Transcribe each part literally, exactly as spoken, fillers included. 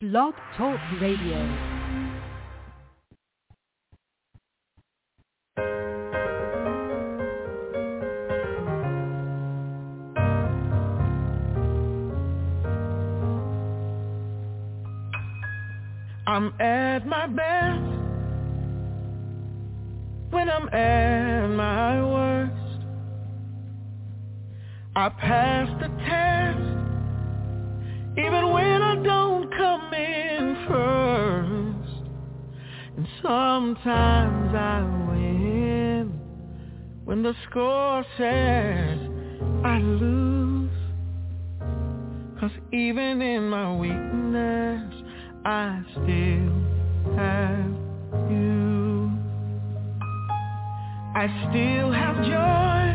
Blog Talk Radio. I'm at my best when I'm at my worst. I pass the test even when I don't come in first. And sometimes I win when the score says I lose. 'Cause even in my weakness I still have you. I still have joy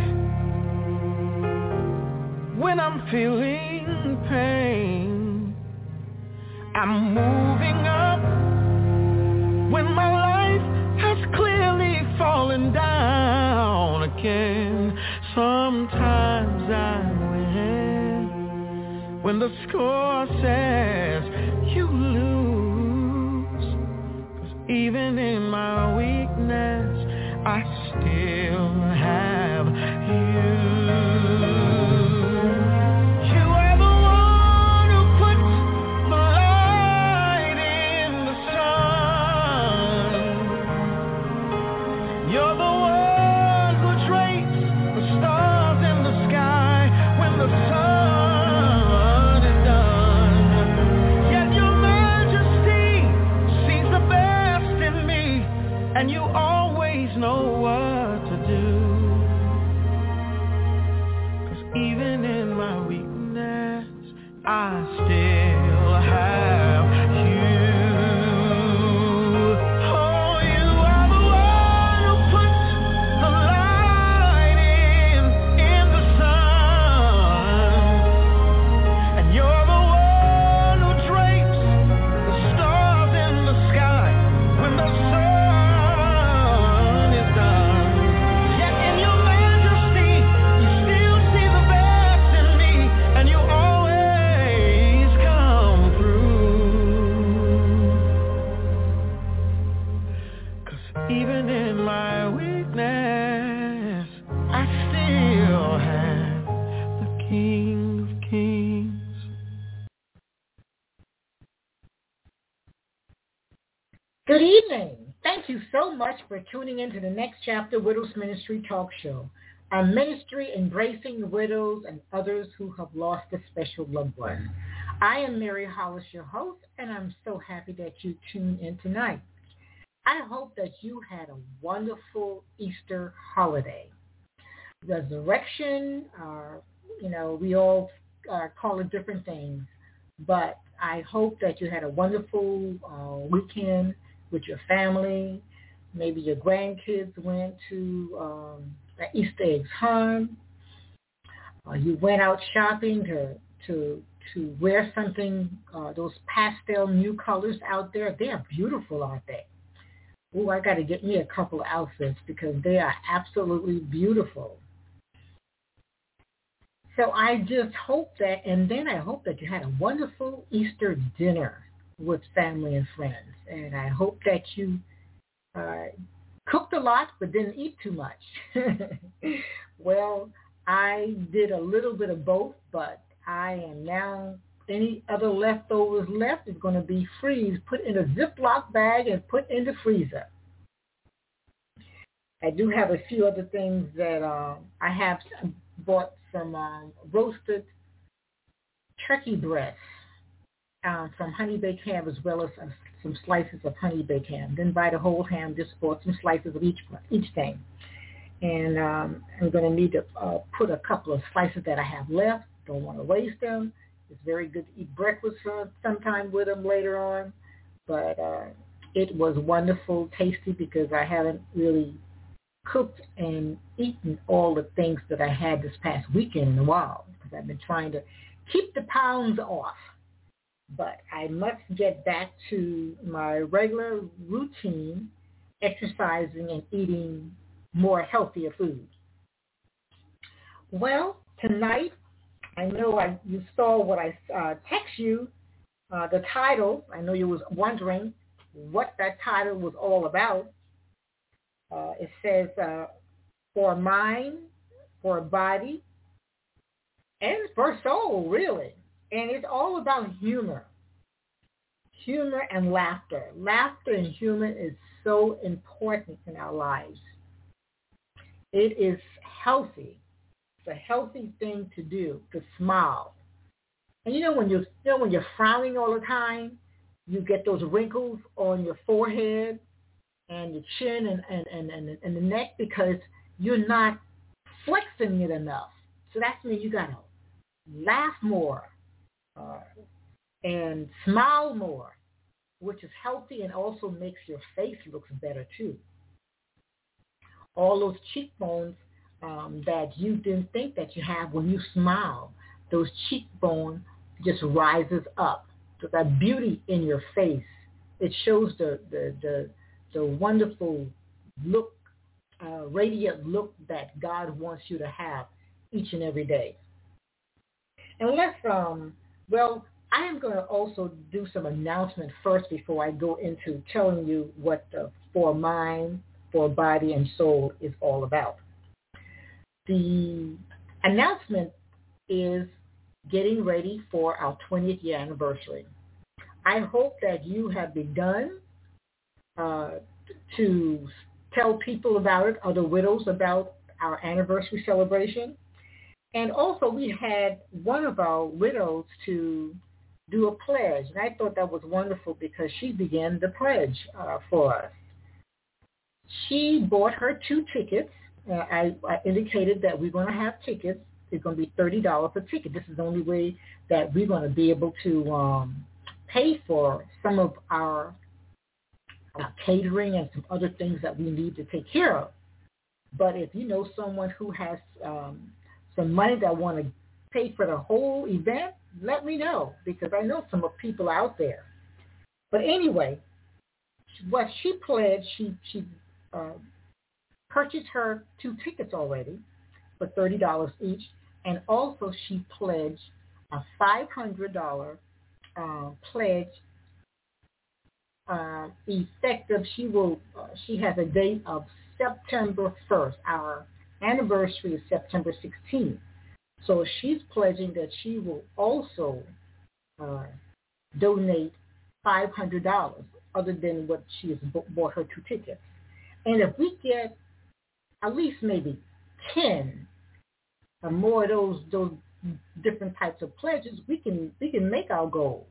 when I'm feeling pain. I'm moving up when my life has clearly fallen down again. Sometimes I win when the score says you lose. 'Cause even in my weakness I still have you. You are the one who puts the light in the sun. You're the one who drapes the stars in the sky when the sun is done. Yet your majesty sees the best in me, and you always know what to do. 'Cause even in my weakness I still have you. Oh, you are the one who puts the light in, in the sun. And you're the one who drapes the stars in the sky when the sun is done. Yet in your majesty, you still see the best in me, and you always come through. 'Cause even in my weakness, I still have the King of Kings. Good evening. Thank you so much for tuning in to the Next Chapter Widows Ministry Talk Show, our ministry embracing widows and others who have lost a special loved one. I am Mary Hollis, your host, and I'm so happy that you tuned in tonight. I hope that you had a wonderful Easter holiday. Resurrection, uh, you know, we all uh, call it different things, but I hope that you had a wonderful uh, weekend with your family. Maybe your grandkids went to um, the Easter eggs hunt. Uh, you went out shopping to to to wear something. Uh, those pastel new colors out there, they are beautiful, aren't they? Oh, I got to get me a couple of outfits because they are absolutely beautiful. So I just hope that, and then I hope that you had a wonderful Easter dinner with family and friends. And I hope that you uh, cooked a lot but didn't eat too much. Well, I did a little bit of both, but I am now, any other leftovers left is going to be freezed, put in a Ziploc bag and put in the freezer. I do have a few other things that uh, I have bought some um, roasted turkey breasts um, from Honey Baked Ham, as well as uh, some slices of Honey Baked Ham. Didn't buy the whole ham, just bought some slices of each each thing. And um, I'm going to need to uh, put a couple of slices that I have left. Don't want to waste them. It's very good to eat breakfast for sometime with them later on. But uh, it was wonderful, tasty, because I haven't really cooked and eaten all the things that I had this past weekend in a while, because I've been trying to keep the pounds off. But I must get back to my regular routine, exercising and eating more healthier food. Well, tonight, I know I, you saw what I uh, text you Uh, the title, I know you was wondering what that title was all about. Uh, it says, uh, for a mind, for a body, and for a soul, really. And it's all about humor. Humor and laughter. Laughter and humor is so important in our lives. It is healthy. It's a healthy thing to do, to smile. And you know when you're, you know, when you're frowning all the time, you get those wrinkles on your forehead and your chin and, and, and, and, and the neck because you're not flexing it enough. So that's when you got to laugh more uh, and smile more, which is healthy and also makes your face look better too. All those cheekbones um, that you didn't think that you have when you smile, those cheekbones just rises up. So that beauty in your face, it shows the the the, the wonderful look, uh, radiant look that God wants you to have each and every day. And let's, um, well, I am going to also do some announcement first before I go into telling you what the For Mind, For Body, and Soul is all about. The announcement is getting ready for our twentieth year anniversary. I hope that you have begun uh, to tell people about it, other widows about our anniversary celebration. And also we had one of our widows to do a pledge. And I thought that was wonderful because she began the pledge uh, for us. She bought her two tickets. Uh, I, I indicated that we're going to have tickets. It's going to be thirty dollars a ticket. This is the only way that we're going to be able to um, pay for some of our uh, catering and some other things that we need to take care of. But if you know someone who has um, some money that want to pay for the whole event, let me know because I know some of people out there. But anyway, what she pledged, she she uh, purchased her two tickets already for thirty dollars each, and also she pledged a five hundred dollars uh, pledge uh, effective. She will. Uh, she has a date of September first. Our anniversary is September sixteenth. So she's pledging that she will also uh, donate five hundred dollars other than what she has bought her two tickets. And if we get at least maybe ten or more of those those different types of pledges, we can we can make our goal.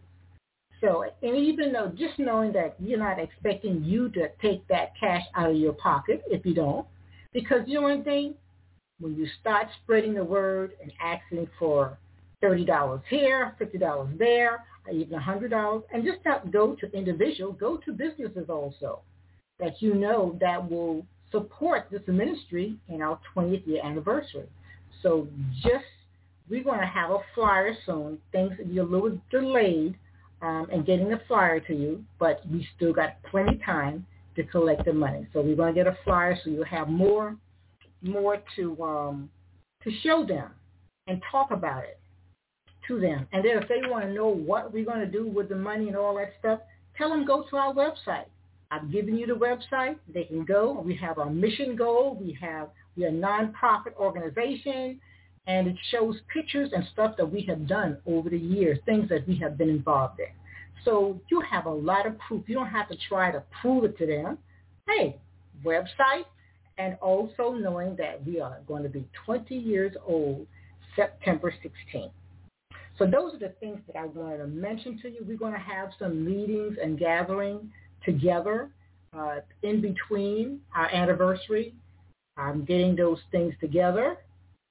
So, and even though just knowing that you're not expecting you to take that cash out of your pocket if you don't, because you know one thing, when you start spreading the word and asking for thirty dollars here, fifty dollars there, or even one hundred dollars, and just not go to individuals, go to businesses also that you know that will support this ministry in our twentieth year anniversary. So just, we're going to have a flyer soon. Things will be a little delayed um, in getting the flyer to you, but we still got plenty of time to collect the money. So we're going to get a flyer so you'll have more more to um, to show them and talk about it to them. And then if they want to know what we're going to do with the money and all that stuff, tell them go to our website. I've given you the website. They can go. We have our mission goal. We have we're a nonprofit organization, and it shows pictures and stuff that we have done over the years, things that we have been involved in. So you have a lot of proof. You don't have to try to prove it to them. Hey, website. And also knowing that we are going to be twenty years old September sixteenth. So those are the things that I wanted to mention to you. We're going to have some meetings and gathering together uh, in between our anniversary. I'm getting those things together.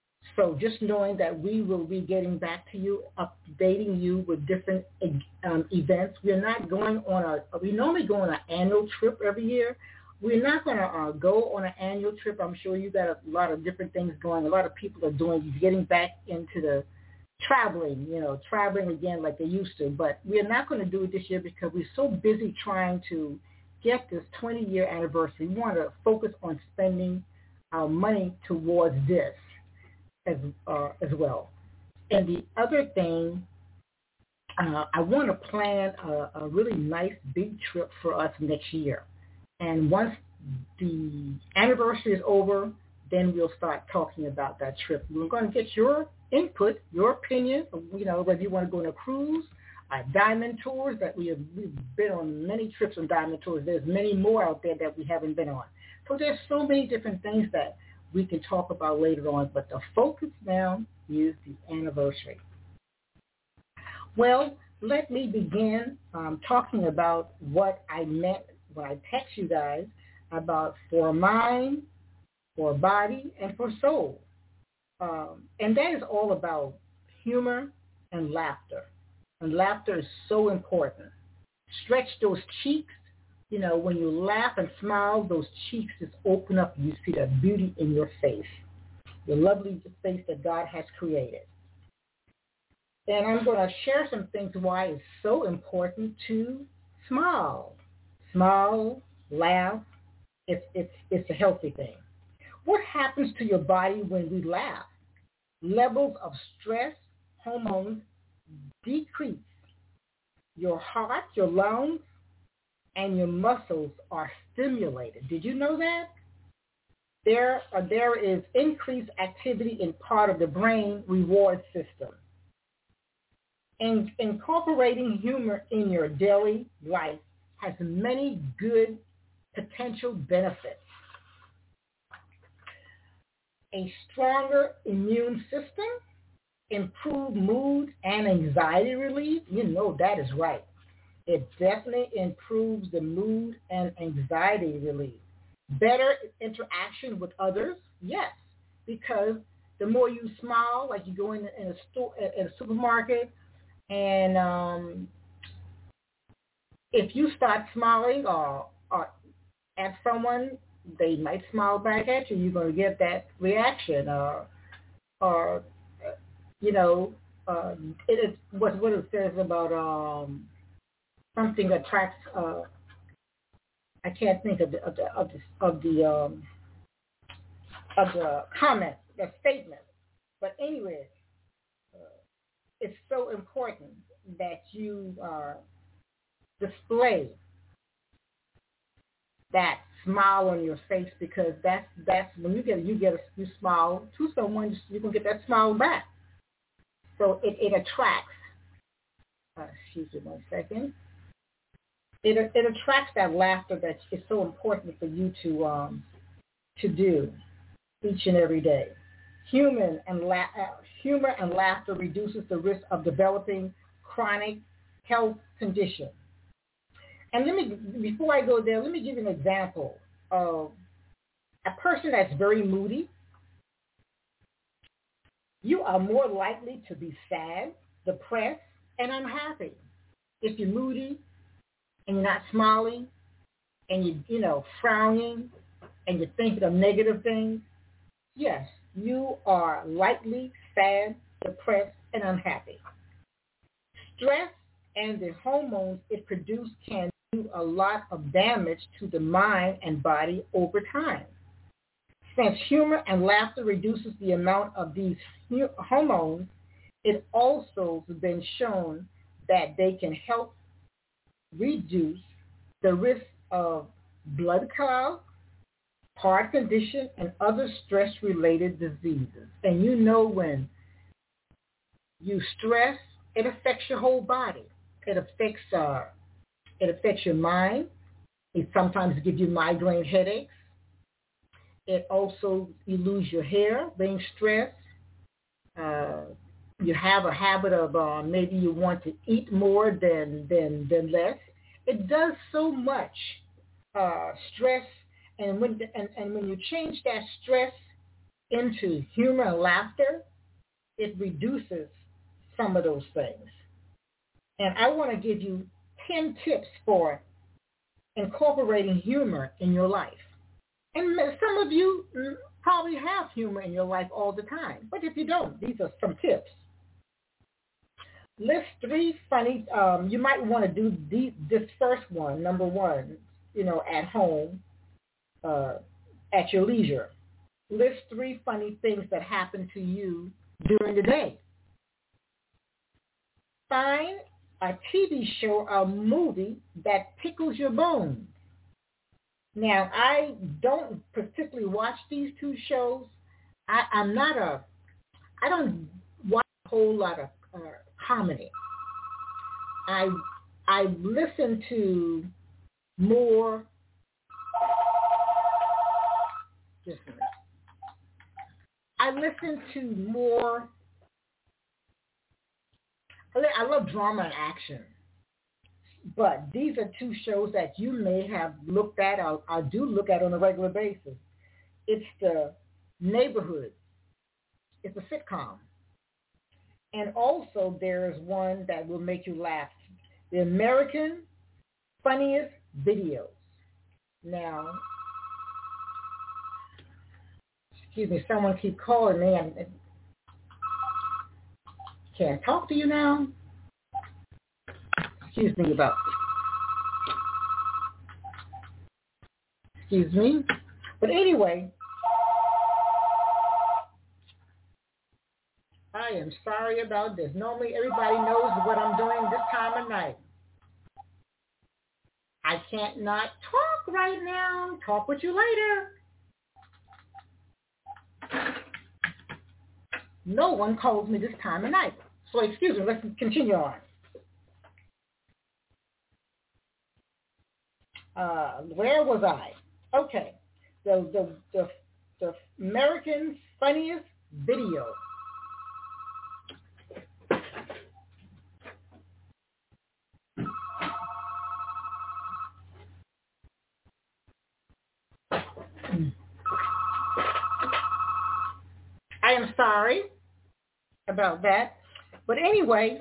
So just knowing that we will be getting back to you, updating you with different um, events. We're not going on a, we normally go on an annual trip every year. We're not going to uh, go on an annual trip. I'm sure you got a lot of different things going. A lot of people are doing, getting back into the traveling, you know, traveling again like they used to. But we're not going to do it this year because we're so busy trying to get this twenty-year anniversary. We want to focus on spending our money towards this as uh, as well. And the other thing uh, I want to plan a, a really nice big trip for us next year. And once the anniversary is over, then we'll start talking about that trip. We're going to get your input, your opinion, you know, whether you want to go on a cruise, uh, diamond tours that we have we've been on many trips on diamond tours. There's many more out there that we haven't been on. So there's so many different things that we can talk about later on, but the focus now is the anniversary. Well, let me begin um, talking about what I meant when I text you guys about for mind, for body, and for soul. Um, and that is all about humor and laughter. And laughter is so important. Stretch those cheeks. You know, when you laugh and smile, those cheeks just open up and you see the beauty in your face, the lovely face that God has created. And I'm going to share some things why it's so important to smile. Smile, laugh. It's, it's, it's a healthy thing. What happens to your body when we laugh? Levels of stress hormones decrease. Your heart, your lungs, and your muscles are stimulated. Did you know that? There, uh, there is increased activity in part of the brain reward system. And incorporating humor in your daily life has many good potential benefits. A stronger immune system, improved mood and anxiety relief. You know that is right. It definitely improves the mood and anxiety relief. Better interaction with others, yes, because the more you smile, like you go in, in a store, in a supermarket, and um, if you start smiling or, or at someone, they might smile back at you. You're going to get that reaction, or, or you know, uh, it is what what it says about um, something that attracts. Uh, I can't think of the of the of the of the, um, of the comment, the statement. But anyway, uh, it's so important that you uh, display that smile on your face, because that's that's when you get you get a, you smile to someone, you can get that smile back. So it, it attracts. Uh, excuse me one second. It it attracts that laughter that is so important for you to um to do each and every day. Humor and la- uh, humor and laughter reduces the risk of developing chronic health conditions. And let me, before I go there, let me give you an example of a person that's very moody. You are more likely to be sad, depressed, and unhappy. If you're moody and you're not smiling and you, you know, frowning and you're thinking of negative things, yes, you are likely sad, depressed, and unhappy. Stress and the hormones it produces can do a lot of damage to the mind and body over time. Since humor and laughter reduces the amount of these hormones, it also has been shown that they can help reduce the risk of blood clots, heart condition, and other stress-related diseases. And you know when you stress, it affects your whole body. It affects uh, it affects your mind. It sometimes gives you migraine headaches. It also, you lose your hair being stressed. Uh, you have a habit of uh, maybe you want to eat more than, than, than less. It does so much uh, stress. And when, and, and when you change that stress into humor and laughter, it reduces some of those things. And I want to give you ten tips for incorporating humor in your life. And some of you probably have humor in your life all the time. But if you don't, these are some tips. List three funny, um, you might want to do the, this first one, number one, you know, at home, uh, at your leisure. List three funny things that happen to you during the day. Find a T V show, a movie that tickles your bones. Now, I don't particularly watch these two shows. I, I'm not a, I don't watch a whole lot of uh, comedy. I I listen to more, just a minute. I listen to more, I love drama and action. But these are two shows that you may have looked at, or I do look at on a regular basis. It's The Neighborhood. It's a sitcom. And also there's one that will make you laugh. The American Funniest Videos. Now, excuse me, someone keep calling me. I can't talk to you now. Excuse me about, excuse me. But anyway, I am sorry about this. Normally everybody knows what I'm doing this time of night. I can't not talk right now. Talk with you later. No one calls me this time of night. So excuse me, let's continue on. Uh, where was I? Okay, the the the, the American Funniest Video. I am sorry about that, but anyway.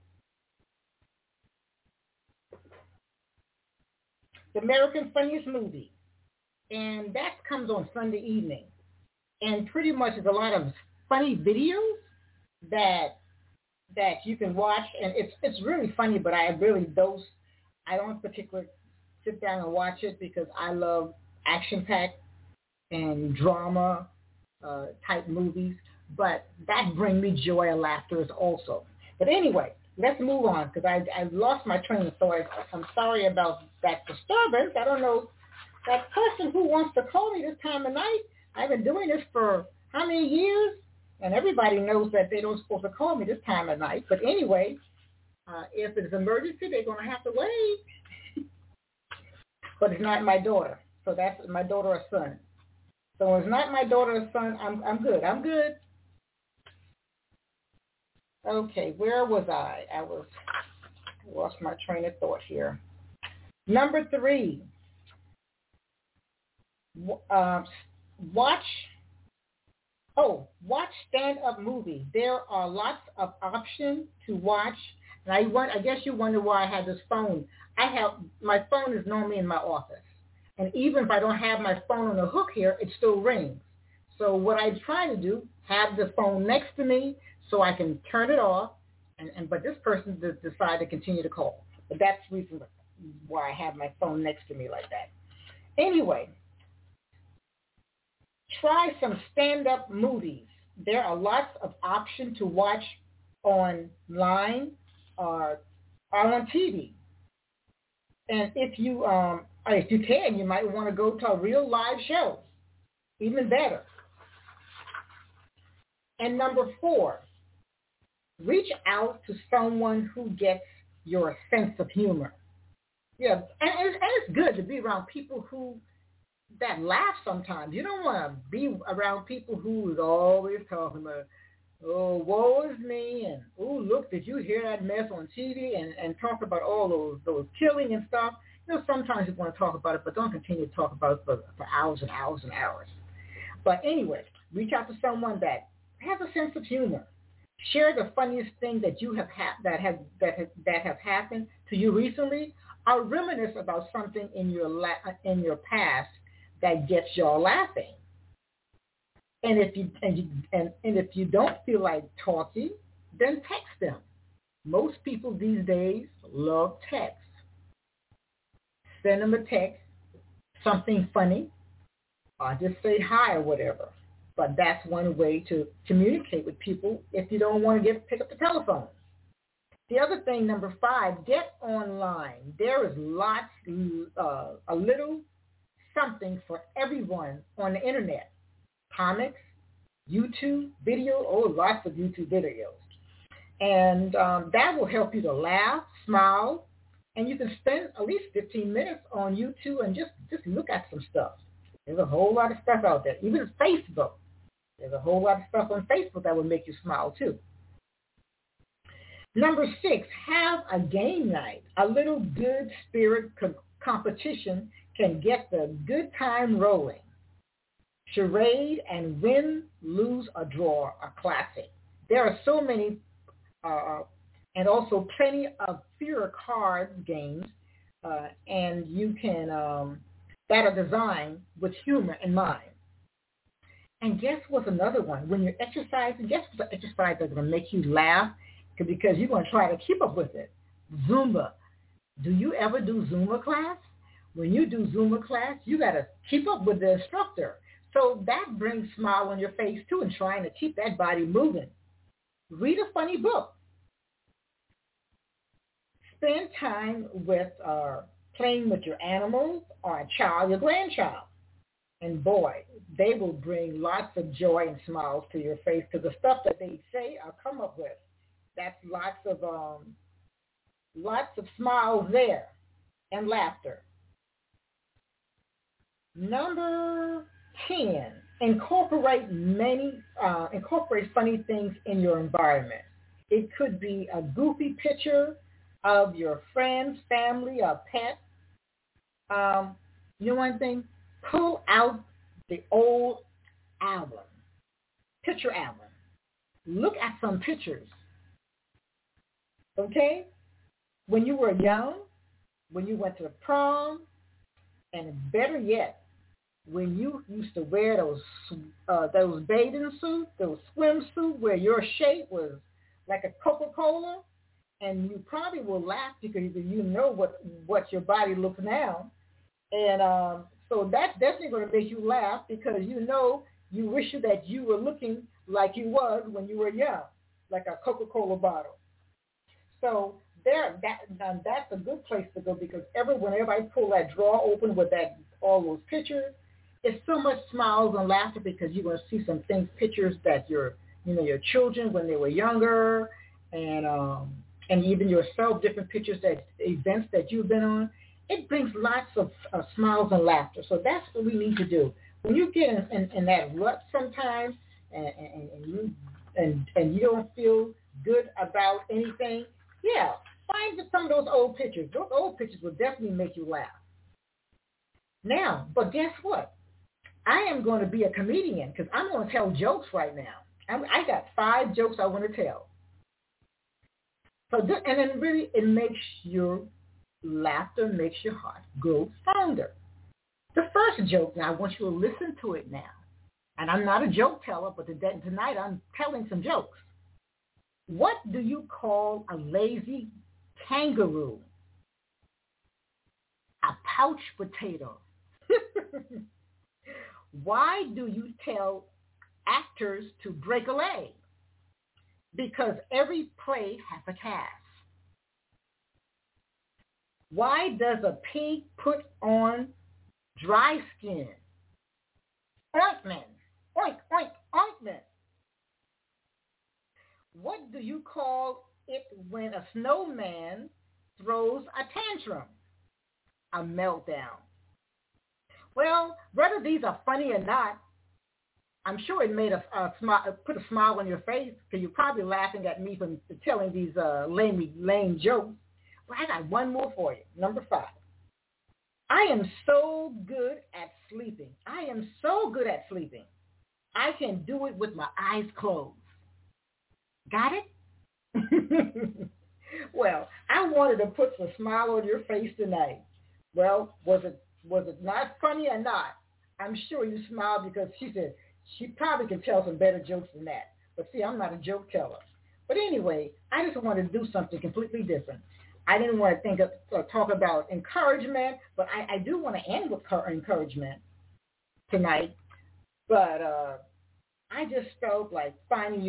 The American Funniest Movie, and that comes on Sunday evening, and pretty much is a lot of funny videos that that you can watch, and it's it's really funny. But I really don't I don't particularly sit down and watch it because I love action-packed and drama uh, type movies. But that bring me joy and laughter also. But anyway. Let's move on because I I lost my train of thought. I'm sorry about that disturbance. I don't know that person who wants to call me this time of night. I've been doing this for how many years? And everybody knows that they don't supposed to call me this time of night. But anyway, uh, if it's an emergency, they're going to have to wait. But it's not my daughter. So that's my daughter or son. So it's not my daughter or son. I'm I'm good. I'm good. Okay, where was I? I was lost my train of thought here. Number three, uh, watch. Oh, watch stand-up movies. There are lots of options to watch. And I want. I guess you wonder why I have this phone. I have my phone is normally in my office, and even if I don't have my phone on the hook here, it still rings. So what I try to do, have the phone next to me. So I can turn it off, and, and but this person decided to continue to call. But that's the reason why I have my phone next to me like that. Anyway, try some stand-up movies. There are lots of options to watch online or, or on T V. And if you um, if you can, you might want to go to a real live show. Even better. And number four, reach out to someone who gets your sense of humor. Yeah, and it's, and it's good to be around people who that laugh sometimes. You don't want to be around people who is always talking about, oh, woe is me, and oh, look, did you hear that mess on T V, and, and talk about all those those killing and stuff. You know, sometimes you want to talk about it, but don't continue to talk about it for, for hours and hours and hours. But anyway, reach out to someone that has a sense of humor. Share the funniest thing that you have ha- that have that have, that have happened to you recently, or reminisce about something in your la- in your past that gets y'all laughing. And if you and you and, and if you don't feel like talking, then text them. Most people these days love text. Send them a text, something funny, or just say hi or whatever. But that's one way to communicate with people if you don't want to get pick up the telephone. The other thing, number five, get online. There is lots, uh, a little something for everyone on the internet. Comics, YouTube video, oh, lots of YouTube videos. And um, that will help you to laugh, smile, and you can spend at least fifteen minutes on YouTube and just, just look at some stuff. There's a whole lot of stuff out there. Even Facebook. There's a whole lot of stuff on Facebook that will make you smile too. Number six, have a game night. A little good spirit co- competition can get the good time rolling. Charade and win, lose, or draw are classic. There are so many, uh, and also plenty of fewer card games, uh, and you can um, that are designed with humor in mind. And guess what's another one? When you're exercising, guess what's an exercise that's going to make you laugh because you're going to try to keep up with it? Zumba. Do you ever do Zumba class? When you do Zumba class, you got to keep up with the instructor. So that brings a smile on your face too, and trying to keep that body moving. Read a funny book. Spend time with uh, playing with your animals or a child, your grandchild. And boy, they will bring lots of joy and smiles to your face because the stuff that they say or come up with, that's lots of um, lots of smiles there and laughter. Number ten, incorporate many, uh, incorporate funny things in your environment. It could be a goofy picture of your friends, family, or pet. Um, you know one thing? Pull out the old album, picture album. Look at some pictures. Okay? When you were young, when you went to the prom, and better yet, when you used to wear those uh, those bathing suits, those swimsuits where your shape was like a Coca-Cola, and you probably will laugh because you know what, what your body looks now. And um, so that's definitely going to make you laugh because you know you wish that you were looking like you was when you were young, like a Coca-Cola bottle. So there, that um, that's a good place to go because every whenever I pull that drawer open with that all those pictures, it's so much smiles and laughter because you're going to see some things, pictures that your, you know, your children when they were younger, and um, and even yourself, different pictures that events that you've been on. It brings lots of uh, smiles and laughter. So that's what we need to do. When you get in, in, in that rut sometimes, and, and, and you and and you don't feel good about anything, yeah, find some of those old pictures. Those old pictures will definitely make you laugh. Now, but guess what? I am going to be a comedian because I'm going to tell jokes right now. I'm, I got five jokes I want to tell. So, th- and then really, it makes your laughter makes your heart grow fonder. The first joke, now I want you to listen to it now. And I'm not a joke teller, but today, tonight I'm telling some jokes. What do you call a lazy kangaroo? A pouch potato. Why do you tell actors to break a leg? Because every play has a cast. Why does a pig put on dry skin? Ointment. Oink, oink, ointment. What do you call it when a snowman throws a tantrum? A meltdown. Well, whether these are funny or not, I'm sure it made a, a smile, put a smile on your face because you're probably laughing at me for telling these uh, lame, lame jokes. Well, I got one more for you. Number five. I am so good at sleeping. I am so good at sleeping. I can do it with my eyes closed. Got it? Well, I wanted to put a smile on your face tonight. Well, was it was it not funny or not? I'm sure you smiled because she said she probably can tell some better jokes than that. But see, I'm not a joke teller. But anyway, I just wanted to do something completely different. I didn't want to think of, uh, talk about encouragement, but I, I do want to end with encouragement tonight. But uh, I just felt like finding you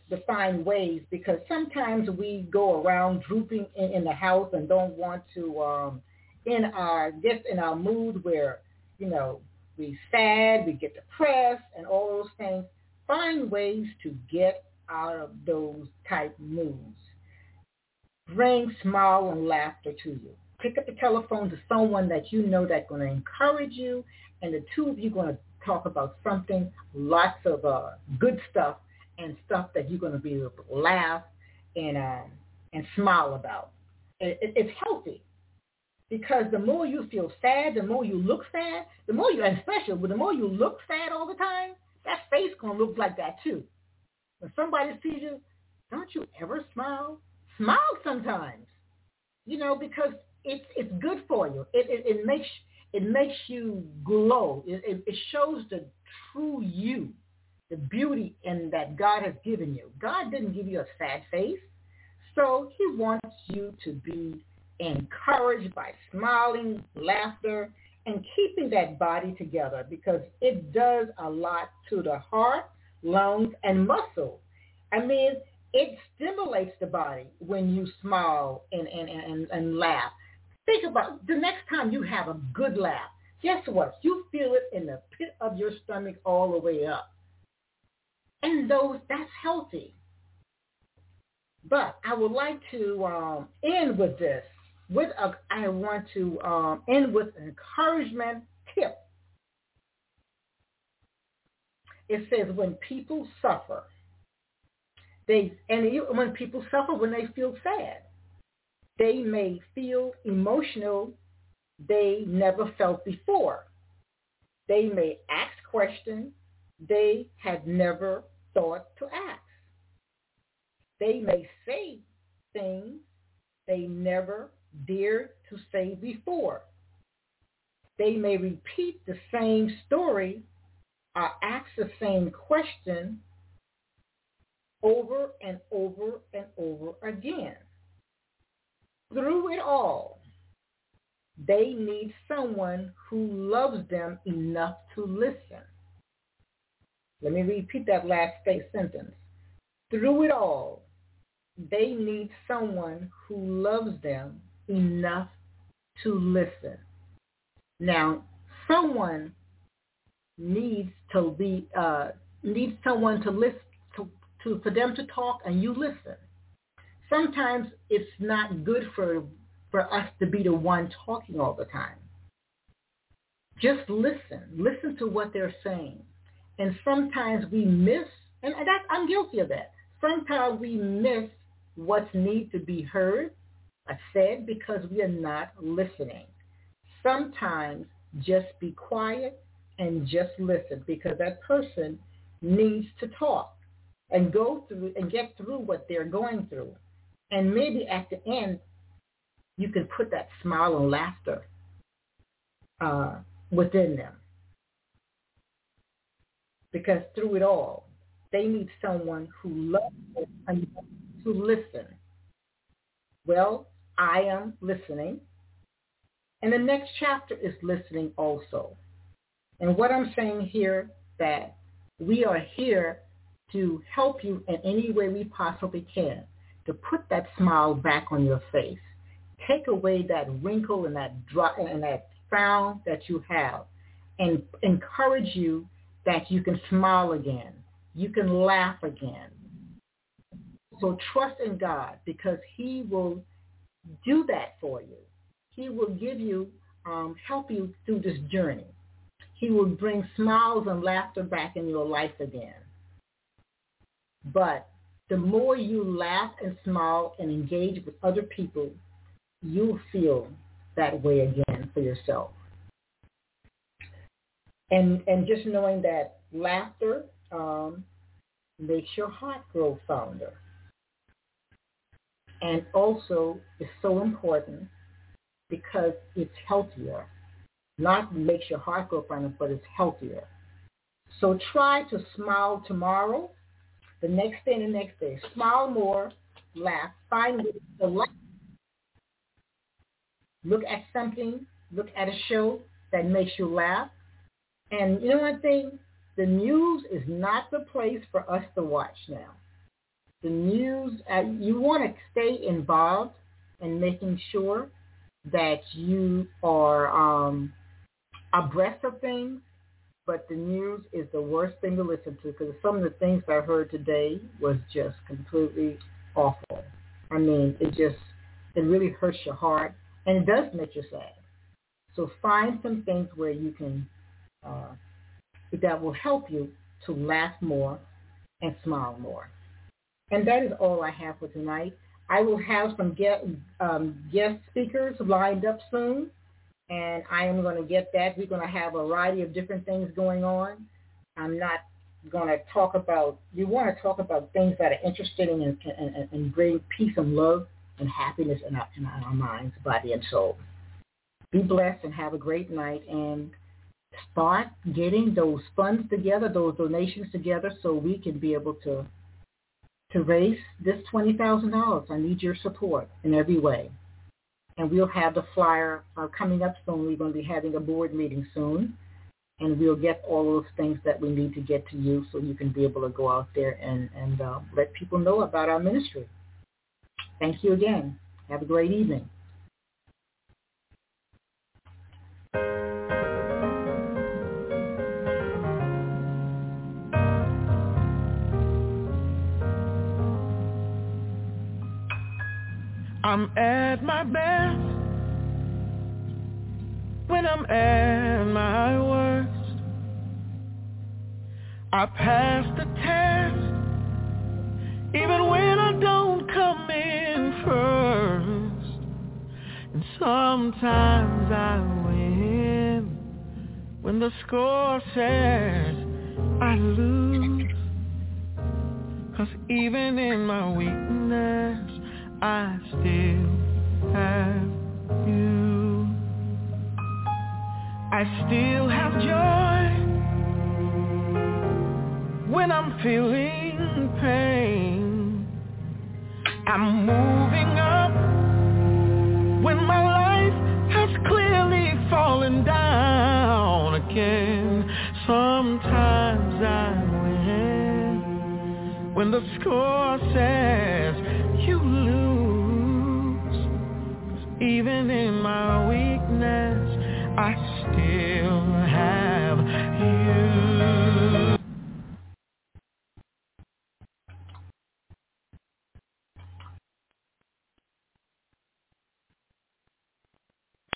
to find ways, because sometimes we go around drooping in, in the house and don't want to, um, in our, just in our mood where, you know, we sad, we get depressed and all those things. Find ways to get out of those type moods. Bring smile and laughter to you. Pick up the telephone to someone that you know that's going to encourage you, and the two of you are going to talk about something, lots of uh, good stuff and stuff that you're going to be able to laugh and um, and smile about. It, it, it's healthy, because the more you feel sad, the more you look sad, the more you, and especially the more you look sad all the time, that face going to look like that too. When somebody sees you, don't you ever smile? Smile sometimes, you know, because it's it's good for you. It it, it makes it makes you glow. It, it it shows the true you, the beauty in that God has given you. God didn't give you a sad face, so He wants you to be encouraged by smiling, laughter, and keeping that body together, because it does a lot to the heart, lungs, and muscle. I mean, it stimulates the body when you smile and, and, and, and laugh. Think about the next time you have a good laugh. Guess what? You feel it in the pit of your stomach all the way up. And those, that's healthy. But I would like to um, end with this. With a, I want to um, end with an encouragement tip. It says, when people suffer, They and when people suffer, when they feel sad, they may feel emotional they never felt before. They may ask questions they had never thought to ask. They may say things they never dared to say before. They may repeat the same story or ask the same question over and over and over again. Through it all, they need someone who loves them enough to listen. Let me repeat that last sentence. Through it all, they need someone who loves them enough to listen. Now, someone needs to be uh, needs someone to listen. To, for them to talk and you listen. Sometimes it's not good for for us to be the one talking all the time. Just listen. Listen to what they're saying. And sometimes we miss, and that, I'm guilty of that. Sometimes we miss what needs to be heard or said because we are not listening. Sometimes just be quiet and just listen, because that person needs to talk and go through and get through what they're going through. And maybe at the end, you can put that smile and laughter uh, within them. Because through it all, they need someone who loves them and to listen. Well, I am listening. And the next chapter is listening also. And what I'm saying here, that we are here to help you in any way we possibly can, to put that smile back on your face, take away that wrinkle and that drop and that frown that you have, and encourage you that you can smile again, you can laugh again. So trust in God, because He will do that for you. He will give you, um, help you through this journey. He will bring smiles and laughter back in your life again. But the more you laugh and smile and engage with other people, you'll feel that way again for yourself. And and just knowing that laughter um, makes your heart grow fonder. And also is so important because it's healthier. Not makes your heart grow fonder, but it's healthier. So try to smile tomorrow, the next day and the next day. Smile more, laugh, find ways to laugh. Look at something, look at a show that makes you laugh. And you know one thing? The news is not the place for us to watch now. the news, uh, you want to stay involved in making sure that you are um, abreast of things, but the news is the worst thing to listen to because some of the things I heard today was just completely awful. I mean, it just, it really hurts your heart, and it does make you sad. So find some things where you can, uh, that will help you to laugh more and smile more. And that is all I have for tonight. I will have some guest, um, guest speakers lined up soon, and I am going to get that. We're going to have a variety of different things going on. I'm not going to talk about, we want to talk about things that are interesting and, and, and bring peace and love and happiness in our, in our minds, body, and soul. Be blessed and have a great night, and start getting those funds together, those donations together, so we can be able to to raise this twenty thousand dollars. I need your support in every way. And we'll have the flyer uh, coming up soon. We're going to be having a board meeting soon, and we'll get all those things that we need to get to you so you can be able to go out there and, and uh, let people know about our ministry. Thank you again. Have a great evening. I'm at my best when I'm at my worst. I pass the test even when I don't come in first. And sometimes I win when the score says I lose. 'Cause even in my weakness I still have you. I still have joy when I'm feeling pain. I'm moving up when my life has clearly fallen down again. Sometimes I win when the score says you lose. 'Cause even in my